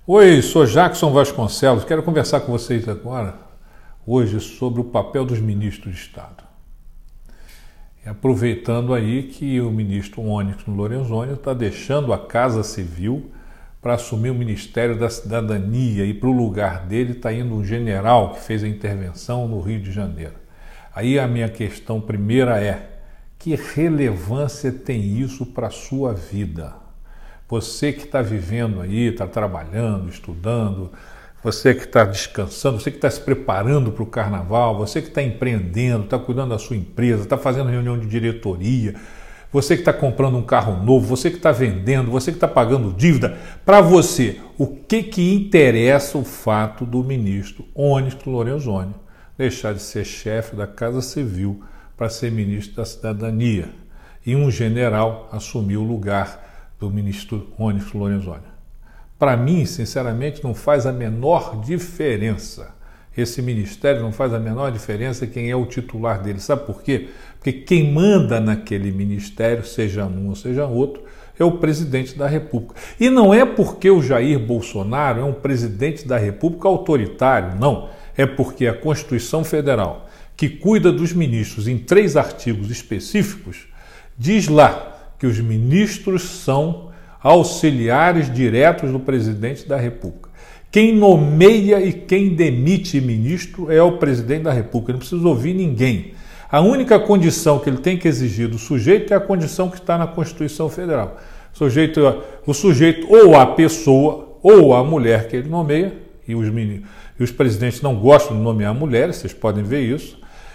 Oi, sou Jackson Vasconcelos. Quero conversar com vocês agora, hoje, sobre o papel dos ministros de Estado. E aproveitando aí que o ministro Onyx Lorenzoni está deixando a Casa Civil para assumir o Ministério da Cidadania e para o lugar dele está indo um general que fez a intervenção no Rio de Janeiro. Aí a minha questão primeira é: que relevância tem isso para a sua vida? Você que está vivendo aí, está trabalhando, estudando, você que está descansando, você que está se preparando para o carnaval, você que está empreendendo, está cuidando da sua empresa, está fazendo reunião de diretoria, você que está comprando um carro novo, você que está vendendo, você que está pagando dívida, para você, o que interessa o fato do ministro Onyx Lorenzoni deixar de ser chefe da Casa Civil para ser ministro da Cidadania e um general assumir o lugar do ministro Onyx Lorenzoni? Para mim, sinceramente, não faz a menor diferença. Esse ministério não faz a menor diferença quem é o titular dele. Sabe por quê? Porque quem manda naquele ministério, seja um ou seja outro, é o presidente da República. E não é porque o Jair Bolsonaro é um presidente da República autoritário, não. É porque a Constituição Federal, que cuida dos ministros em 3 artigos específicos, diz lá que os ministros são auxiliares diretos do presidente da República. Quem nomeia e quem demite ministro é o presidente da República, não precisa ouvir ninguém. A única condição que ele tem que exigir do sujeito é a condição que está na Constituição Federal. O sujeito ou a pessoa ou a mulher que ele nomeia, e os presidentes não gostam de nomear mulheres, vocês podem ver isso.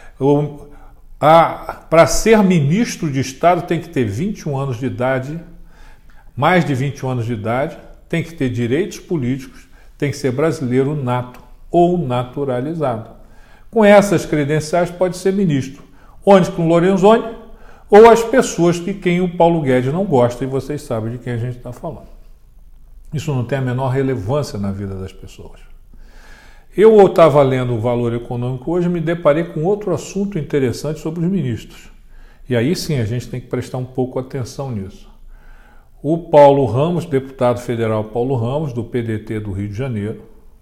Para ser ministro de Estado tem que ter 21 anos de idade, mais de 21 anos de idade, tem que ter direitos políticos, tem que ser brasileiro nato ou naturalizado. Com essas credenciais pode ser ministro Onyx Lorenzoni ou as pessoas de quem o Paulo Guedes não gosta, e vocês sabem de quem a gente está falando. Isso não tem a menor relevância na vida das pessoas. Eu estava lendo o Valor Econômico hoje e me deparei com outro assunto interessante sobre os ministros. E aí sim a gente tem que prestar um pouco atenção nisso. O Paulo Ramos, deputado federal Paulo Ramos, do PDT do Rio de Janeiro,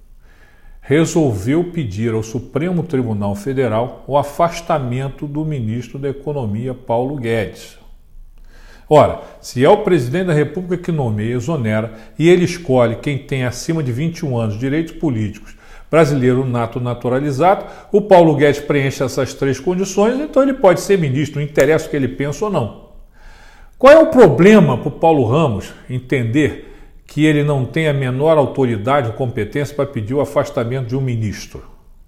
resolveu pedir ao Supremo Tribunal Federal o afastamento do ministro da Economia, Paulo Guedes. Ora, se é o presidente da República que nomeia, exonera, e ele escolhe quem tem acima de 21 anos, direitos políticos, brasileiro nato naturalizado, o Paulo Guedes preenche essas 3 condições, então ele pode ser ministro, não interessa o que ele pensa ou não. Qual é o problema para o Paulo Ramos entender que ele não tem a menor autoridade ou competência para pedir o afastamento de um ministro?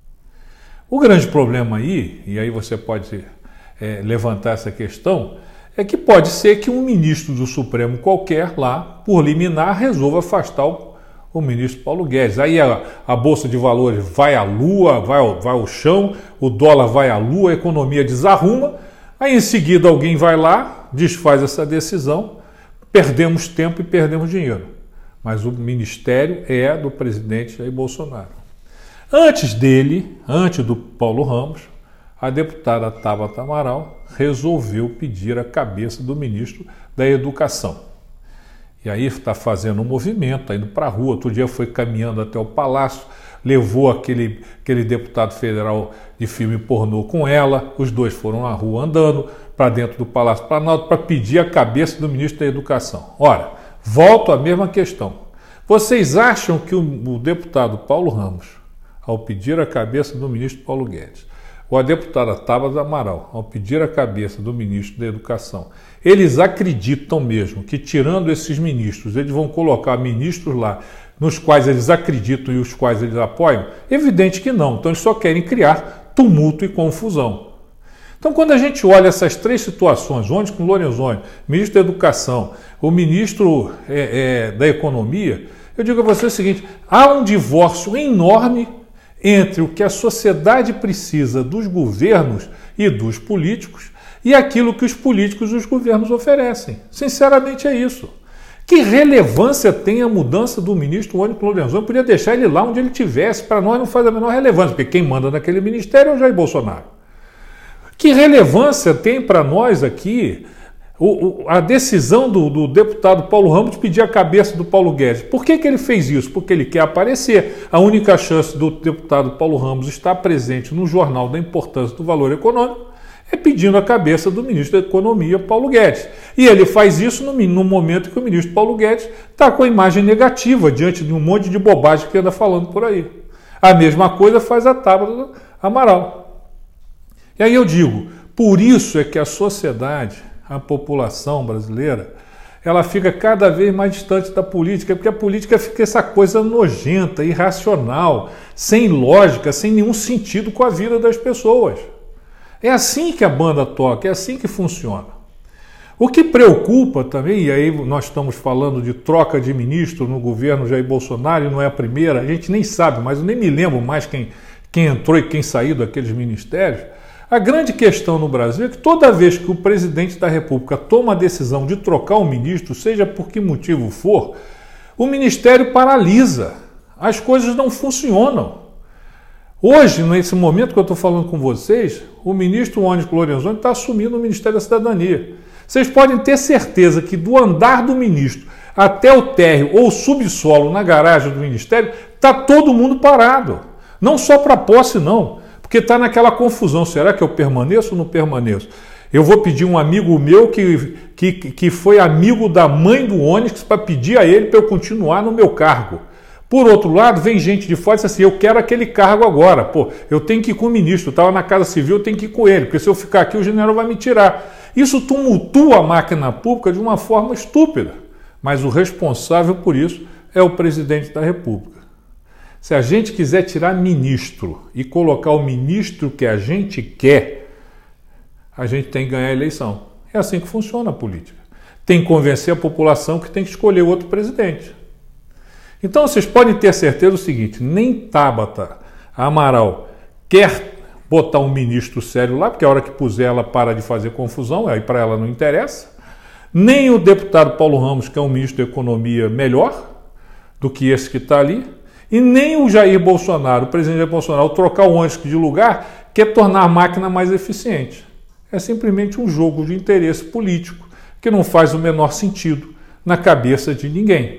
O grande problema aí, e aí você pode levantar essa questão, é que pode ser que um ministro do Supremo qualquer lá, por liminar, resolva afastar o ministro Paulo Guedes. Aí a Bolsa de Valores vai à lua, vai ao chão, o dólar vai à lua, a economia desarruma, aí em seguida alguém vai lá, desfaz essa decisão, perdemos tempo e perdemos dinheiro. Mas o ministério é do presidente Jair Bolsonaro. Antes dele, antes do Paulo Ramos, a deputada Tabata Amaral resolveu pedir a cabeça do ministro da Educação. E aí está fazendo um movimento, está indo para a rua. Outro dia foi caminhando até o Palácio, levou aquele deputado federal de filme pornô com ela, os dois foram na rua andando para dentro do Palácio Planalto para pedir a cabeça do ministro da Educação. Ora, volto à mesma questão. Vocês acham que o deputado Paulo Ramos, ao pedir a cabeça do ministro Paulo Guedes, ou a deputada Tabata Amaral, ao pedir a cabeça do ministro da Educação, eles acreditam mesmo que, tirando esses ministros, eles vão colocar ministros lá nos quais eles acreditam e os quais eles apoiam? Evidente que não. Então eles só querem criar tumulto e confusão. Então, quando a gente olha essas 3 situações, Onyx Lorenzoni, ministro da Educação, o ministro da Economia, eu digo a você o seguinte: há um divórcio enorme entre o que a sociedade precisa dos governos e dos políticos e aquilo que os políticos e os governos oferecem. Sinceramente é isso. Que relevância tem a mudança do ministro Onyx Lorenzoni? Podia deixar ele lá onde ele estivesse, para nós não faz a menor relevância, porque quem manda naquele ministério é o Jair Bolsonaro. Que relevância tem para nós aqui A decisão do deputado Paulo Ramos de pedir a cabeça do Paulo Guedes. Por que ele fez isso? Porque ele quer aparecer. A única chance do deputado Paulo Ramos estar presente no Jornal da Importância do Valor Econômico é pedindo a cabeça do ministro da Economia, Paulo Guedes. E ele faz isso no momento que o ministro Paulo Guedes está com a imagem negativa diante de um monte de bobagem que anda falando por aí. A mesma coisa faz a Tabata Amaral. E aí eu digo, por isso é que a sociedade, a população brasileira, ela fica cada vez mais distante da política, porque a política fica essa coisa nojenta, irracional, sem lógica, sem nenhum sentido com a vida das pessoas. É assim que a banda toca, é assim que funciona. O que preocupa também, e aí nós estamos falando de troca de ministro no governo Jair Bolsonaro, e não é a primeira, a gente nem sabe, mas eu nem me lembro mais quem entrou e quem saiu daqueles ministérios. A grande questão no Brasil é que toda vez que o presidente da República toma a decisão de trocar um ministro, seja por que motivo for, o ministério paralisa, as coisas não funcionam. Hoje, nesse momento que eu estou falando com vocês, o ministro Onyx Lorenzoni está assumindo o Ministério da Cidadania. Vocês podem ter certeza que do andar do ministro até o térreo ou subsolo na garagem do ministério, está todo mundo parado. Não só para posse, não. Porque está naquela confusão, será que eu permaneço ou não permaneço? Eu vou pedir um amigo meu que foi amigo da mãe do Onyx para pedir a ele para eu continuar no meu cargo. Por outro lado, vem gente de fora e diz assim, eu quero aquele cargo agora, pô, eu tenho que ir com o ministro, eu estava na Casa Civil, eu tenho que ir com ele, porque se eu ficar aqui o general vai me tirar. Isso tumultua a máquina pública de uma forma estúpida, mas o responsável por isso é o presidente da República. Se a gente quiser tirar ministro e colocar o ministro que a gente quer, a gente tem que ganhar a eleição. É assim que funciona a política. Tem que convencer a população que tem que escolher outro presidente. Então vocês podem ter certeza do seguinte, nem Tabata Amaral quer botar um ministro sério lá, porque a hora que puser ela para de fazer confusão, aí para ela não interessa, nem o deputado Paulo Ramos, que é um ministro da Economia melhor do que esse que está ali, e nem o Jair Bolsonaro, o presidente Jair Bolsonaro, ao trocar o Onyx de lugar, quer tornar a máquina mais eficiente. É simplesmente um jogo de interesse político que não faz o menor sentido na cabeça de ninguém.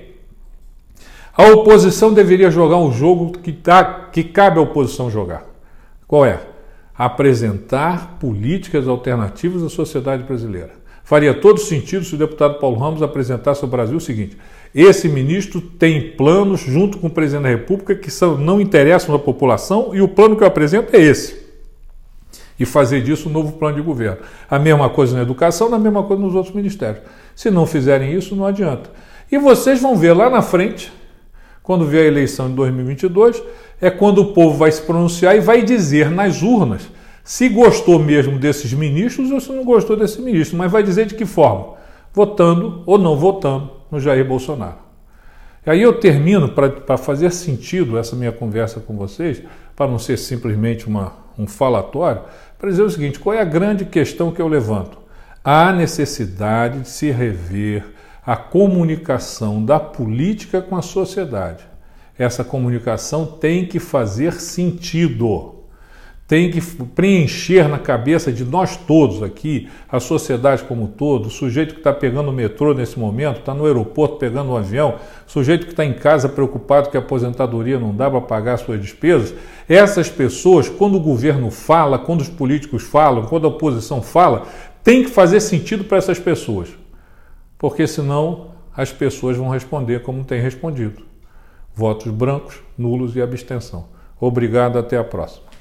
A oposição deveria jogar um jogo que cabe à oposição jogar. Qual é? Apresentar políticas alternativas à sociedade brasileira. Faria todo sentido se o deputado Paulo Ramos apresentasse ao Brasil o seguinte: esse ministro tem planos junto com o presidente da República que não interessam à população e o plano que eu apresento é esse. E fazer disso um novo plano de governo. A mesma coisa na educação, a mesma coisa nos outros ministérios. Se não fizerem isso, não adianta. E vocês vão ver lá na frente, quando vier a eleição de 2022, é quando o povo vai se pronunciar e vai dizer nas urnas se gostou mesmo desses ministros ou se não gostou desse ministro, mas vai dizer de que forma? Votando ou não votando no Jair Bolsonaro. E aí eu termino, para fazer sentido essa minha conversa com vocês, para não ser simplesmente um falatório, para dizer o seguinte, qual é a grande questão que eu levanto? Há necessidade de se rever a comunicação da política com a sociedade. Essa comunicação tem que fazer sentido, tem que preencher na cabeça de nós todos aqui, a sociedade como um todo, o sujeito que está pegando o metrô nesse momento, está no aeroporto pegando um avião, o sujeito que está em casa preocupado que a aposentadoria não dá para pagar suas despesas. Essas pessoas, quando o governo fala, quando os políticos falam, quando a oposição fala, tem que fazer sentido para essas pessoas. Porque senão as pessoas vão responder como têm respondido. Votos brancos, nulos e abstenção. Obrigado, até a próxima.